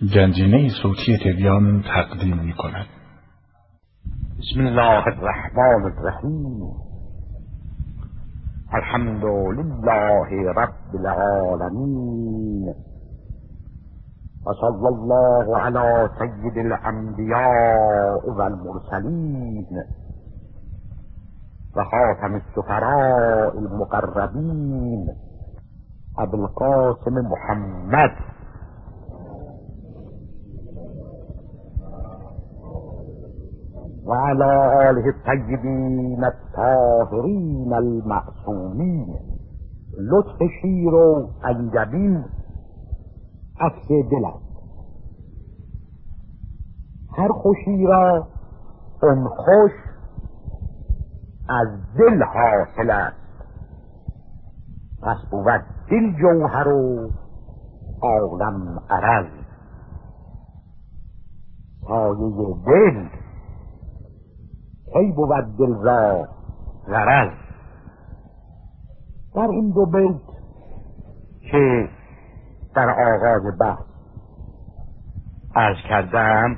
گنجینه صوتی تبیان تقدیم می کند. بسم الله الرحمن الرحیم. الحمد لله رب العالمین و صلی الله علی سید الانبیاء و المرسلین و خاتم السفراء المقربین ابوالقاسم محمد و علی آله الطیبین الطاهرین المعصومین. لطف شیر و انجبین عکس دل است. هر خوشی را اون خوش از دل حاصل است. پس بود دل جوهر و عالم عرض. سایه دل کی بود دل را غرض. در این دو بیت که در آغاز بحث عرض کردم،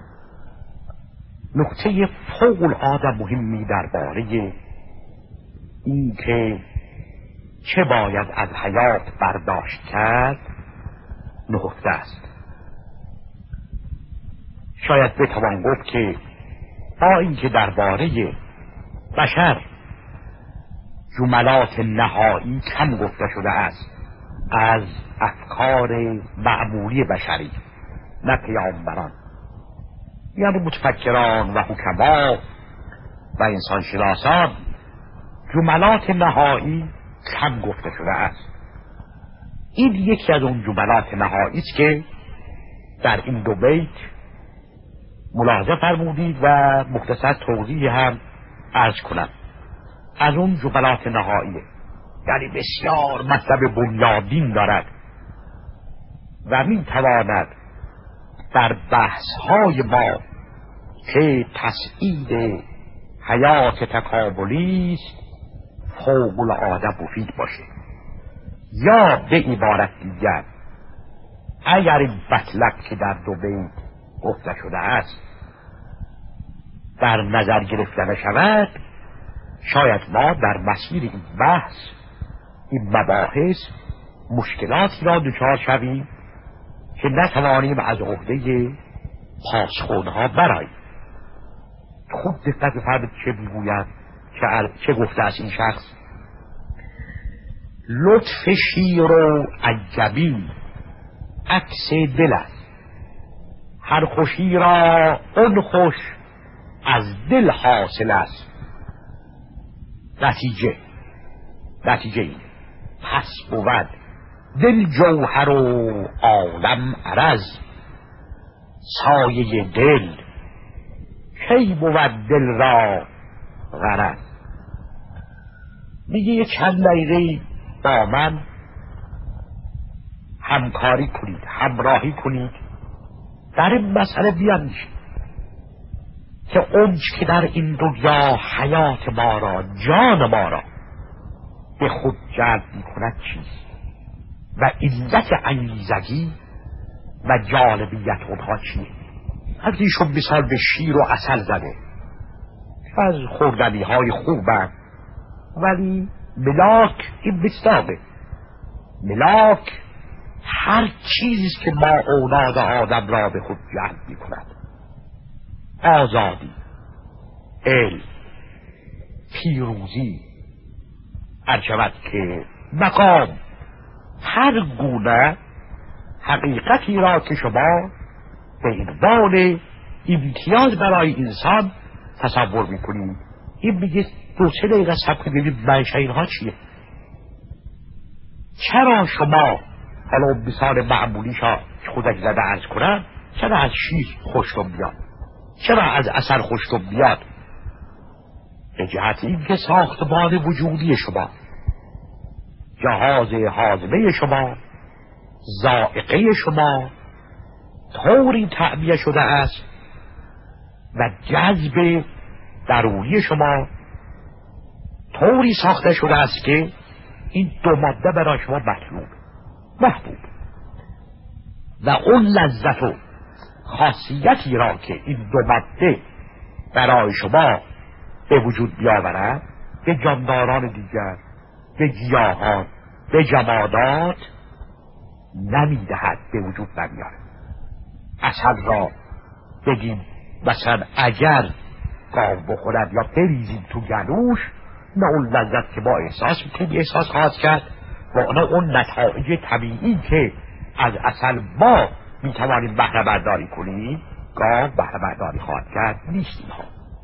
نکته فوق العاده مهمی درباره این که چه باید از حیات برداشت کرد نهفته است. شاید بتوان گفت که با اینکه درباره بشر جملات نهایی کم گفته شده است از افکار معمولی بشری، نه پیامبران، یعنی متفکران و حکما و انسانشناسان، جملات نهایی کم گفته شده است. این یکی از اون جملات نهایی است که در این دو بیت ملاحظه فرمودید و مختصر توضیح هم عرض کنم. از اون جملات نهاییه، یعنی بسیار مطلب بنیادین دارد و می تواند در بحث‌های ما که تسعید حیات تکاملی است فوق العاده مفید باشه. یا به عبارت دیگر، اگر این مطلب که در دو بیت گفته شده است در نظر گرفته شود، شاید ما در مسیر این بحث، این مباحث، مشکلاتی را دچار شویم که نتوانیم از عهده پاسخونها برآییم. خوب دقت بفرمایید چه میگوید، چه گفته است این شخص. لطف شیر و انجبین عکس دل است. هر خوشی را اون خوش از دل حاصل است. نتیجه این پس بود دل جوهر و عالم عرض. سایه دل کی بود دل را غرض. میگه یه چند دقیقه با من همکاری کنید، همراهی کنید، در این مسئله بیاندیشید که اونچ که در این دنیا حیات ما را، جان ما را به خود جلب می کند چیست و علت انگیزگی و جالبیت اونها چیه. از ایشون مثال به شیر و عسل زده، از خوردنی های خوبه، ولی ملاک این بستابه. ملاک هر چیزی که ما اولاد آدم را به خود جلب می کند. آزادی، علم، پیروزی، ارشود که مقام، هر گونه حقیقتی را که شما به عنوان امتیاز برای انسان تصور میکنید. این میگه دو سه دقیقه صبر کنید ببینید منشأ اینها چیه. چرا شما، حالا مثال معمولیشا خودک زده عرض کنم، چرا از شیر خوشتون بیاد، چرا از عسل خوشتون بیاد؟ به جهت اینکه ساختمان وجودی شما، جهاز هاضمه شما، ذائقه شما طوری تعبیه شده است و جذب درونی شما طوری ساخته شده است که این دو ماده برای شما محبوب. و اون لذت و خاصیتی را که این دو ماده برای شما به وجود بیاورد به جانداران دیگر، به گیاهان، به جمادات نمیدهد، به وجود نمیاره. عسل را بگیم مثلا اگر گاو بخورد یا بریزیم تو گلوش، نه اون لذت که ما احساس میکنیم احساس خواهد کرد و اون نتایج طبیعی که از عسل ما میتوانیم بهره برداری کنیم گاو بهره برداری خواهد کرد نیست. اینها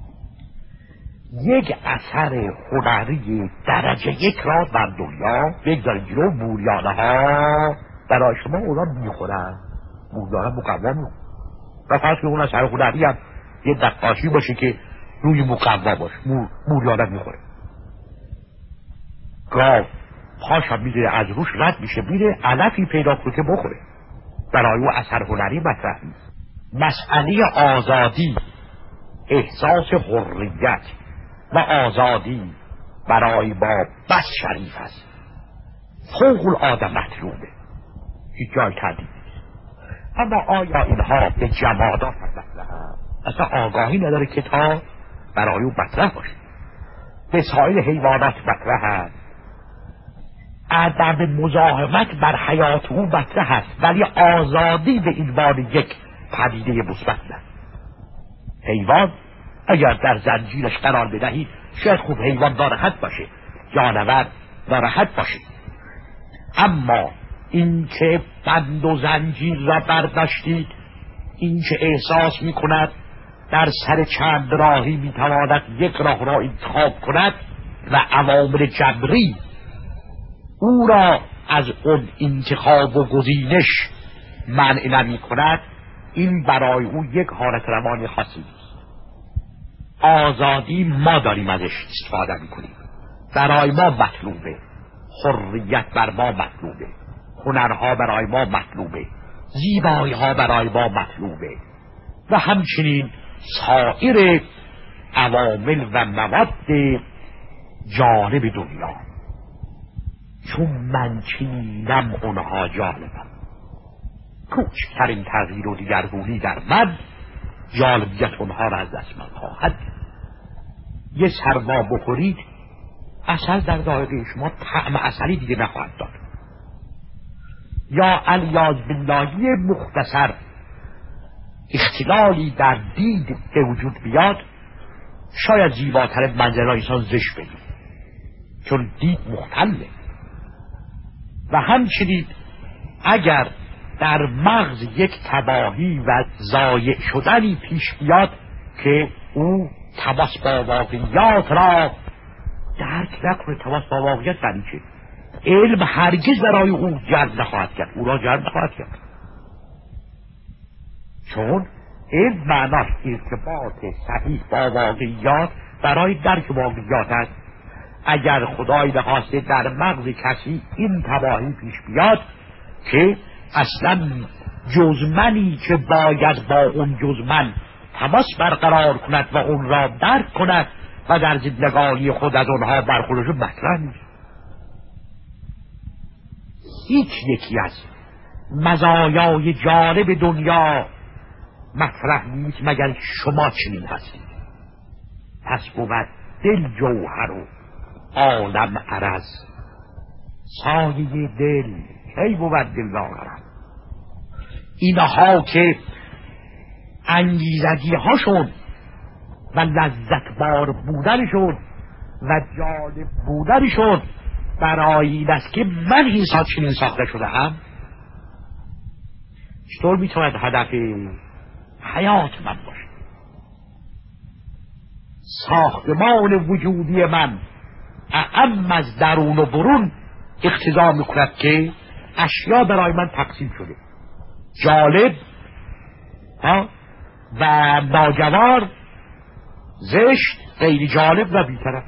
یک اثر هنری درجه یک را در دنیا بگذارید جلو. موریانه ها برای شما اونا میخورن، موریانه مقوم و فرض که اون اثر هنری هم یه نقاشی باشه که روی مقوا باشه، موریانه میخوره. گاو پاش هم میگیره از روش رد میشه میره علفی پیدا کنه که بخوره، برای او اثر هنری مطرح نیست. مسئله آزادی، احساس حریت و آزادی برای ما بس شریف است، فوق العاده مطلوبه، هیچ جای تردید نیست. اما آیا اینها به جمادات مطرحند؟ اصلا آگاهی نداره که تا برای او مطرح باشه. به سایر حیوانات مطرحند، عدم مزاحمت بر حیات او مطرح است، ولی آزادی به عنوان یک پدیده مثبت نه. حیوان اگر در زنجیرش قرار بدهید شاید خوب حیوان ناراحت باشه، جانور ناراحت باشه، اما این که بند و زنجیر را برداشتید، این که احساس می کند در سر چند راهی می تواند یک راه را انتخاب کند و عوامل جبری او را از اون انتخاب و گزینش منع نمی کند، این برای او یک حالت روانی خاصی نیست. آزادی ما داریم ازش استفاده می کنیم، برای ما مطلوبه، حریت بر ما مطلوبه، هنرها برای ما مطلوبه، زیبایی ها برای ما مطلوبه و همچنین سایر عوامل و مواد جالب دنیا. چون من چنینم اونها جالبم. کوچکترین تغییر و دیگرگونی در من جالبیت اونها را از دست من خواهد. یه سرما بخورید عسل در دایره شما طعم عسلی دیگه نخواهد داد. یا الیاذ بالله مختصر اختلالی در دید به وجود بیاد، شاید زیباتر منظرهای انسان زشت بگید، چون دید مختلفه. و همچنین اگر در مغز یک تباهی و ضایع شدنی پیش بیاد که او تماس با واقعیات را درک نکنه، تماس با واقعیت یعنی چه؟ علم هرگز برای او جلب نخواهد کرد، او را جلب نخواهد کرد، چون علم معناش ارتباط صحیح با واقعیات برای درک واقعیات است. اگر خدای نخواسته در مغز کسی این تباهی پیش بیاد که اصلا جزمنی که باید با اون جزمن تماس برقرار کند و اون را درک کند و در زندگانی خود از اونها برخوردش مطرح نیست. هیچ یکی از مزایای جالب دنیا مطرح نیست مگر شما چنین هستید. پس بود دل جوهر و عالم عرض، سایه دل کی بود دل لاغرد. اینها که انگیزگی هاشون و لذت بار بودنشون و جالب بودنشون برای این است که من انسان چنین ساخته شده هم. چطور میتواند هدف حیات من باشه؟ ساختمان وجودی من اعم از درون و برون اقتضا میکند که اشیا برای من تقسیم شده، جالب و ناجوار، زشت، غیر جالب و بی‌طرف.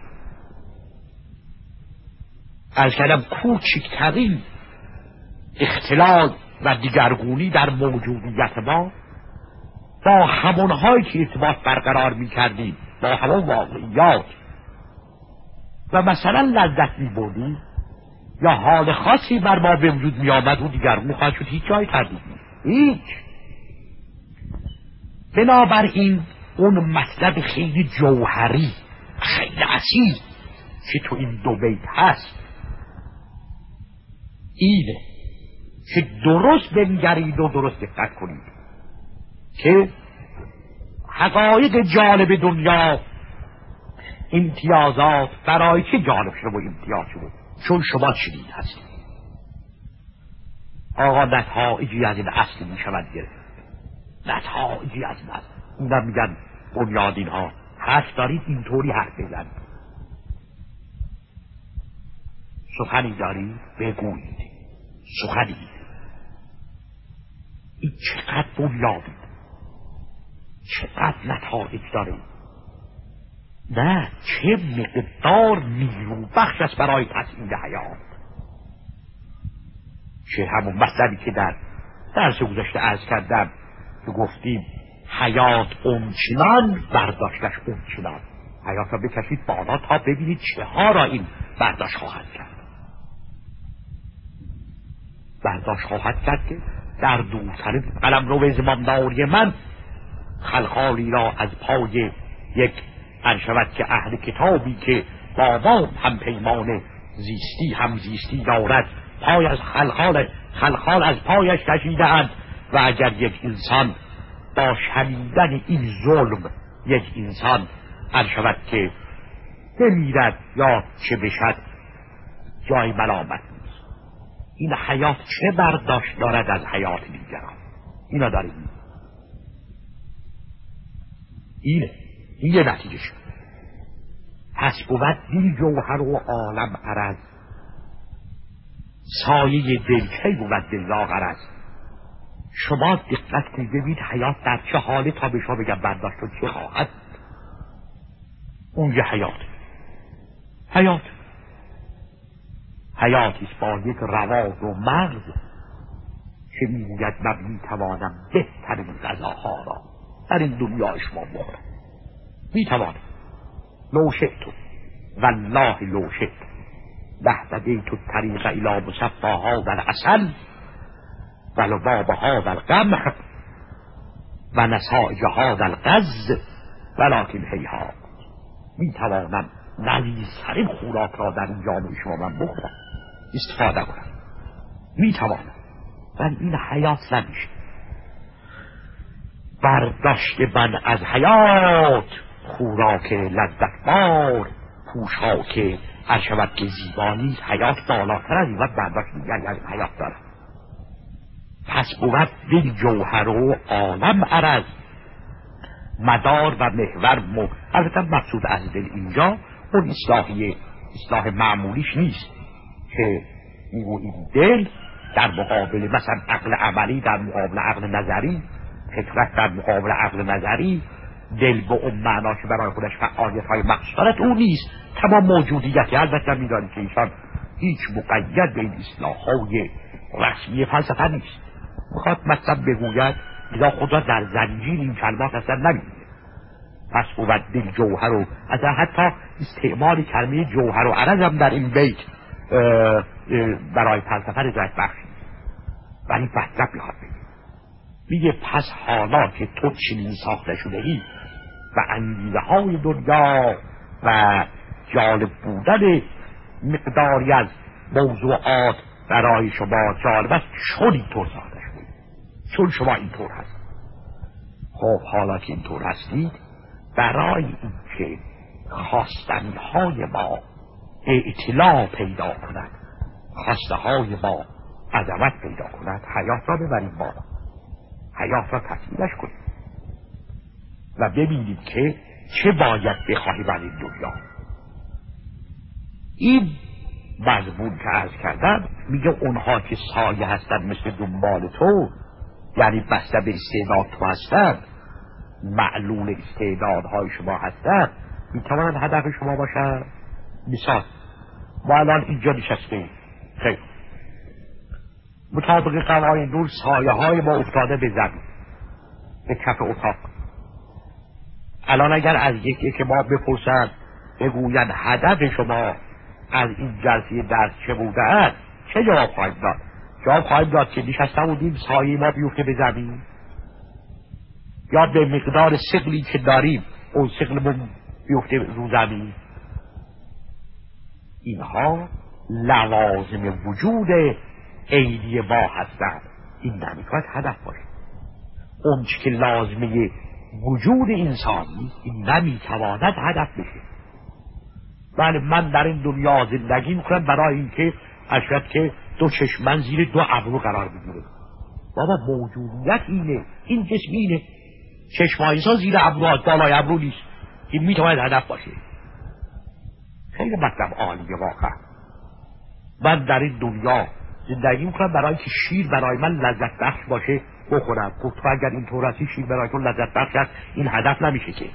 از کلم کوچکترین اختلال و دیگرگونی در موجودیت ما با همونهایی که ارتباط برقرار می‌کردیم با همون واقعیات و مثلا لذت می‌بردیم یا حال خاصی بر ما به وجود می‌آمد، اون دیگرگون خواهد شد، هیچ جای تردید نیست. هیچ. بنابراین اون مطلب خیلی جوهری، خیلی اصیل که تو این دو بیت هست اینه که درست بنگرید و درست دقت کنید که حقایق جالب دنیا، امتیازات برای چه جالب شده و امتیاز شده؟ چون شما چنین هستید. آقا نتایجی از این اصل می شود گرفت، نتایجی از این اصل. اونم میگن بنیادین ها حرف دارید اینطوری حرف بزن، سخنی دارید بگویید، سخنی. این چقدر بنیادی، چقدر نتایج داره. نه چه مقدار نیرو بخش است برای تسعید حیات. چه همون مطلبی که در درس گذشته عرض کردم که گفتیم حیات اونچنان برداشتش اونچنان. حیات را بکشید بالا تا ببینید چه ها را این برداشت خواهد کرد. برداشت خواهد کرد که در دورترین قلمرو زمانداری من خلخالی را از پای یک انشود که اهل کتابی که با ما هم پیمان زیستی هم زیستی دارد پای از خلخال از پایش کشیده اند. و اگر یک انسان با شنیدن این ظلم یک انسان انشود که بمیرد یا چه بشد جای ملامت نیست. این حیات چه برداشت دارد از حیات دیگران؟ اینا داریم. این یه نتیجه شد. پس بود دل جوهر و عالم عرض، سایه دلکی بود دل را غرض. شما دقت کنید ببینید حیات در چه حاله تا به شما بگم برداشت و چه خواهد. اون یه حیاتیست با یک روان و مغز که میگوید من میتوانم بهترین غذاها را در این دنیا شما بخورم. میتوانم لو شئت والله لو شئت لهدیت الطریق الی مصفا هذا العسل ولباب هذا القمح و نسائج هذا الغز ولکن هیهات. میتوانم لذیذترین خوراک را در این جامعه شما من بخورم، استفاده کنم. میتوانم، ولی این حیات نمیشه. برداشت من از حیات خوراک لذتبار، پوشاک ارشود که زیبانی. حیات بالاتر از این وقت برداشت دیگری از حیات دارد. پس بود دل جوهر و عالم عرض، مدار و محور البته مقصود از دل اینجا اون اصلاح معمولیش نیست که میگوییم دل در مقابل مثلا عقل عملی در مقابل عقل نظری، فکرت در مقابل عقل نظری. دل به اون معنا که برای خودش فعالیت های مخصوص دارد اون نیست. تمام موجودیتی البته میدانید که ایشان هیچ مقید به این اصلاح های رسمی فلسفه نیست. میخواد مثلا بگوید اذا خدا در زنجیر این کلمات اصلا نمیده. پس بود دل جوهر و اصلا حتی استعمال کلمه جوهر و عرض هم در این بیت برای فلسفه رضایت بخشی. ولی مطلب میخواد میگه پس حالا که تو چنین ساخته شده ای و انگیزه های دنیا و جالب بودن مقداری از موضوعات برای شما جالب است، چون اینطور ساخته شده، چون شما اینطور هست. خب حالا که اینطور هستید، برای اینکه خواستنی های ما اطلاع پیدا کند، خواسته های ما عظمت پیدا کند، حیات را ببریم بالا، حیات را تصویرش کنید و ببینید که چه باید بخواهیم از این دنیا. این مضمون که عرض کردم میگه اونها که سایه هستن مثل دنبال تو، یعنی بسته به استعداد تو هستن، معلول استعدادهای شما هستن، میتوانند هدف شما باشن. مثال ما الان اینجا نشستیم، خیلی مطابق قوانین نور سایه های ما افتاده به زمین، به کف اتاق. الان اگر از یکی که ما بپرسند بگویند هدف شما از این جلسه درس چه بوده است، چه جواب خواهید داد؟ جواب خواهیم داد که نشسته بودیم سایه ما بیفته به زمین، یا به مقدار ثقلی که داریم اون ثقلمون بیفته رو زمین. اینها لوازم وجود عینی ما هستند. این نمیتواند هدف باشه. اون چی که لازمه وجود انسانی این نمیتواند هدف بشه. بله من در این دنیا زندگی میکنم برای اینکه اشد که دو چشم من زیر دو ابرو قرار بگیره. بابا موجودیت اینه، این جسم اینه، چشمای انسان زیر ابرو بالای ابرو نیست. این میتواند هدف باشه. خیلی مطلب عالیه واقعا. من در این دنیا زندگی میکنم برای اینکه شیر برای من لذت بخش باشه بخورم. گفت تو اگر این طور هستی شیر برای تو لذت بخش است، این هدف نمیشه که.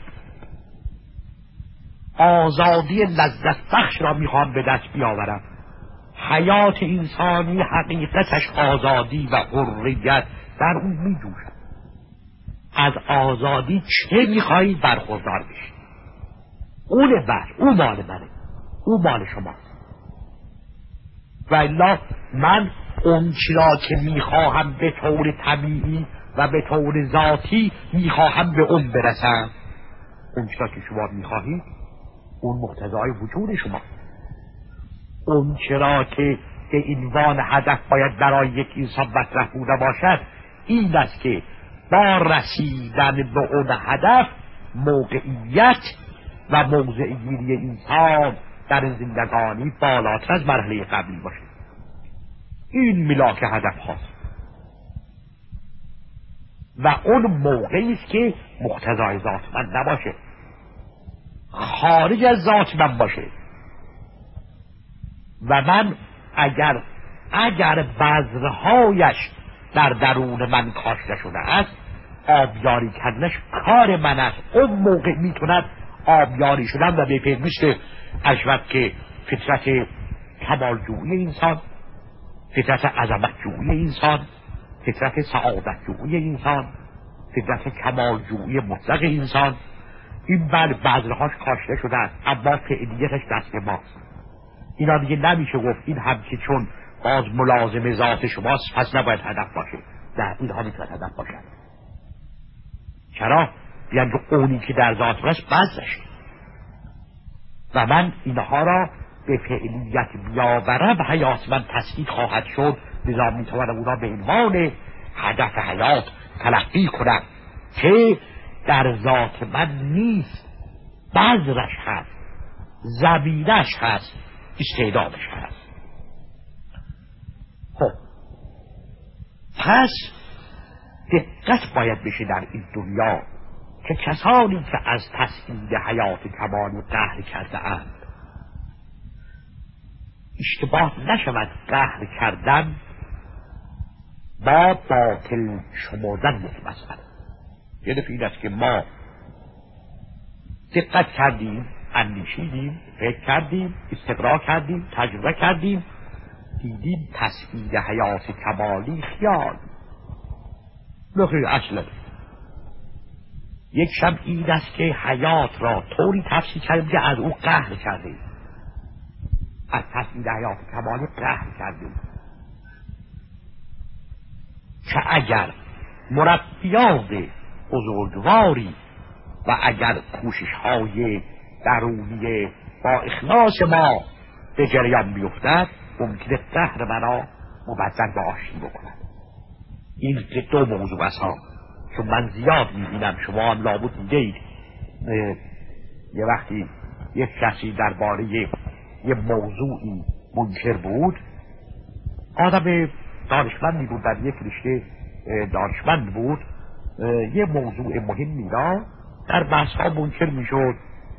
آزادی لذت بخش را میخوام به دست بیاورم. حیات انسانی حقیقتش آزادی و حریت در اون میجوشد. از آزادی چه میخوایی برخوردار بشی؟ اون اون مال منه، اون مال شماست. و الا من اون چرا که میخواهم به طور طبیعی و به طور ذاتی میخواهم به اون برسم. اون چرا که شما میخواهید اون مقتضای وجود شما. اون چرا که به عنوان هدف باید برای یک انسان مطرح بوده باشد این است که با رسیدن به اون هدف موقعیت و موضع گیری انسان در زندگانی بالاتر از مرحله قبلی باشه. این ملاک هدف هاست و اون موقعی است که مقتضای ذات من نباشه، خارج از ذات من باشه. و من اگر بذرهایش در درون من کاشته شده است، آبیاری کردنش کار من است. اون موقع میتوند آبیاری شدن و به پیوست اشوت که فطرت کمالجویی انسان، فطرت عظمتجویی انسان، فطرت سعادتجویی انسان، فطرت کمالجویی مطلق انسان، این بذرهاش کاشته شدن اما فعلیتش دست ماست. اینا دیگه نمیشه گفت این هم که چون باز ملازم ذات شماست پس نباید هدف باشه. نه، اینها میتواند هدف باشد. چرا؟ بیان که اونی که در ذات منست بذرشه و من اینها را به فعلیت بیاورم حیات من تسبیح خواهد شد. لذا میتوانم اونا به عنوان هدف حیات تلقی کنم که در ذات من نیست، بذرش هست، زمینش هست، استعدادش هست. خب پس دقت باید بشه در این دنیا که کسانی که از تسعید حیات کمالی قهر کرده اند اشتباه نشود قهر کردن با باطل شمردن یک مسئله. یه دفعه این است که ما دقت کردیم، اندیشیدیم، فکر کردیم، استقرا کردیم، تجربه کردیم، دیدیم تسعید حیات کمالی خیال نخیر اصلا. یک شب این است که حیات را طوری تفسیر کردیم که از او قهر کردیم، از تسعید حیات کمالی قهر کردیم که اگر مربیان بزرگواری و اگر کوشش های درونی با اخلاص ما به جریان بیفتد ممکنه قهر مرا مبدل به آشتی بکند. این دو موضوع است ها چون من زیاد میبینم، شما هم لابد دیدید. یه وقتی یک کسی درباره یه موضوعی منکر بود، آدم دانشمندی بود، در یک رشته دانشمند بود، یه موضوع مهمی را در بحث ها منکر میشد.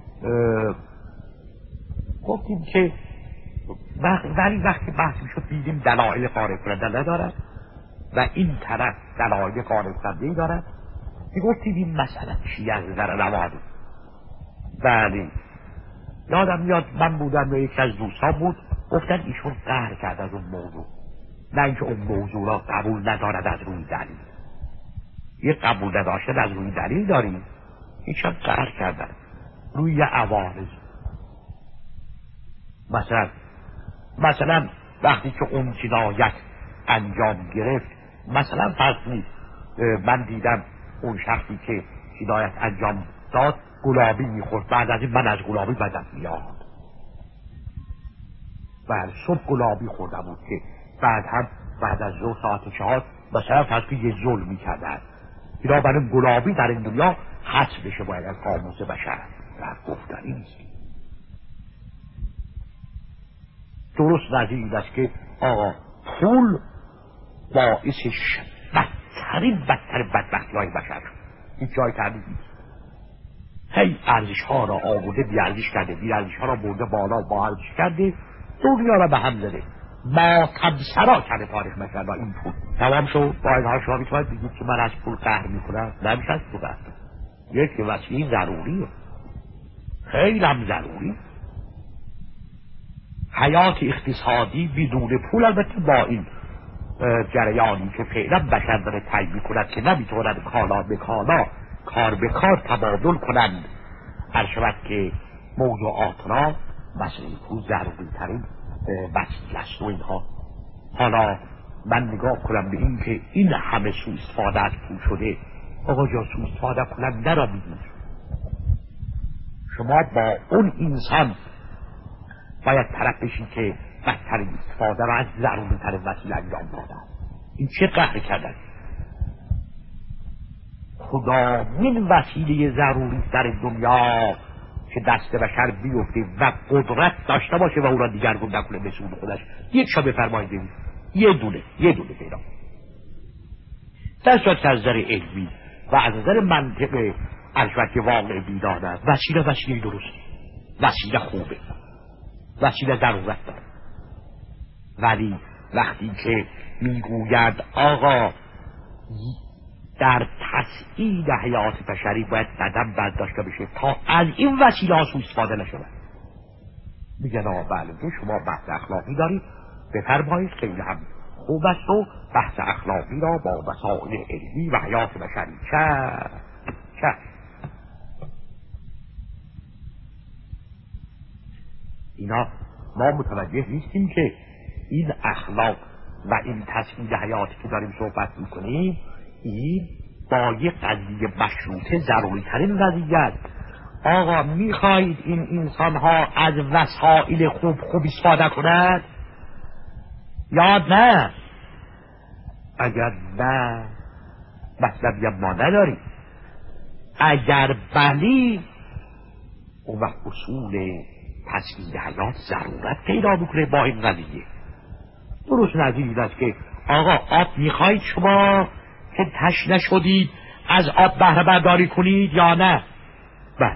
گفتیم که ولی وقتی بحث میشد دیدیم دلایل قانع کننده ندارد و این طرف دلایل قانع کننده دارد. میگفتیم این مسئله چی از نظر روانی؟ بله یادم میاد من بودم و یکی از دوستان بود، گفتن ایشون قهر کرد از اون موضوع، نه اینکه اون موضوع را قبول ندارد از روی دلیل. یه قبول نداشتن از روی دلیل داریم، ایشان قهر کردن روی عوارض. مثلا وقتی که اون جنایت انجام گرفت. مثلا فرض کنید من دیدم اون شخصی که هدایت انجام داد گلابی میخورد، بعد از این من از گلابی بدم میاد. بعد صبح گلابی خوردم بود که بعد از 2 ساعت 4 مثلا فرض کنید یه ظلمی کردن. اینا برای گلابی در این دنیا حذف بشه باید از قاموس بشر و گفتنی نیست. درست نظیر این است که آقا پول باعث بدترین بدبختی های بشر هیچ جای تردید نیست. هی ارزش ها را آورده بی ارزش کرده، بی ارزش ها را برده بالا با ارزش کرده، دنیا را به هم زده، ما تبصرا کرده تاریخ مثلا این پول تمام شد. باید ها شما میتونید بگید که من از پول قهر میکنم، نمیشه از پول قهر. یک وسیله ضروریه، خیلی هم ضروری. حیات اقتصادی بدون پول، البته با این جریانی که فعلا بشر داره طی میکند که نمیتونند کالا به کالا کار به کار تبادل کنند، هر شود که موضوعات را مسئله پول ضروری ترین وسیله است و اینها. حالا من نگاه کنم به این که این همه سوء استفاده از پول شده، آقا جا سوء استفاده کننده را میدید. شما با اون انسان باید طرف بشین که بدترین استفاده را از ضروری ترین وسیله انجام دادن. این چه قهر کردن؟ خدا من وسیله ضروری در دنیا که دست بشر بیفته و قدرت داشته باشه و او را دیگرگون نکنه به سود خودش. یک شا بفرمایید ببینید، یه دونه پیدا. در صورت از نظر علمی و از نظر منطق البته که واقع بیداد است، وسیله درستی، وسیله خوبه، وسیله ضرورت داره. ولی وقتی که میگوید آقا در تسعید حیات بشری باید قدم برداشته بشه تا از این وسیله ها سوء استفاده نشود، میگن آقا بله شما بحث اخلاقی دارید بفرمایید، خیلی هم خوب است و بحث اخلاقی را با مسائل علمی و حیات بشری چه اینا ما متوجه نیستیم که این اخلاق و این تسعید حیاتی که داریم صحبت میکنیم این با یک قضیه مشروطه ضروری ترین قضیه. آقا میخواید این انسان ها از وسایل خوب استفاده کنند یا نه؟ اگر نه مطلبی ما نداریم، اگر بلی اون وقت اصول تسعید حیات ضرورت پیدا بکنه با این قضیه. درست نظیر است که آقا آب میخواید شما که تشنه شدید از آب بهره برداری کنید یا نه؟ بله.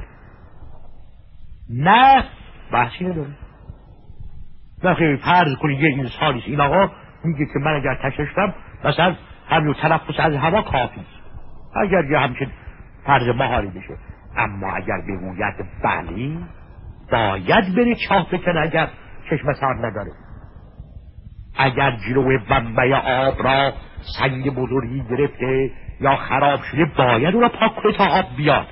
نه بحثی نداریم. نخیلی فرض کنید یه انسانیست این آقا میگه که من اگر تشنه شدم مثلا همین تنفس از هوا کافی است، اگر یه همچین فرض مهاری بشه. اما اگر بگوید بلی باید بره چاه بکنه اگر چشم سر نداره، اگر جلوی بنبه آب را سنگ بزرگی گرفته یا خراب شده باید اون را پاک کنه تا آب بیاد.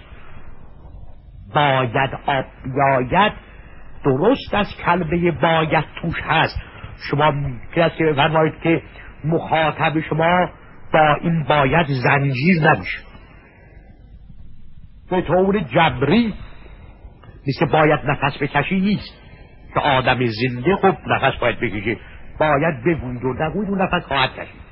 باید آب بیاید درست از کلمه باید توش هست. شما کسی که بفرمایید که مخاطب شما با این باید زنجیر نمیشه به طور جبری، مثل باید نفس بکشی نیست که آدم زنده خب نفس باید بکشه، باید بگوید و نگوید و نفس خواهد کشید.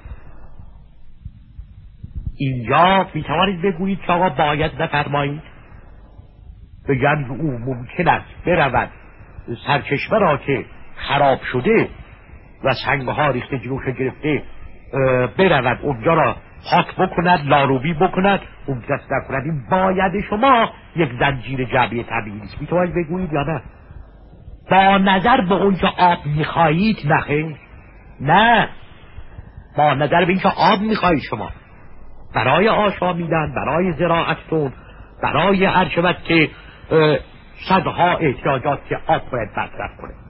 اینجا میتوانید بگویید که آقا باید نفرمایید، بگن او ممکن است برود سرچشمه را که خراب شده و سنگها ریخته جلوش گرفته برود اونجا را پاک بکند، لاروبی بکند، اون دست نکند. این باید شما یک زنجیر جبری طبیعی نیست. میتوانید بگویید یا نه؟ با نظر به اون که آب میخواهید نخیر، نه با نظر به این که آب میخواهید شما برای آشامیدن، برای زراعتتون، برای هر شود که صدها احتیاجات که آب باید برطرف کنه.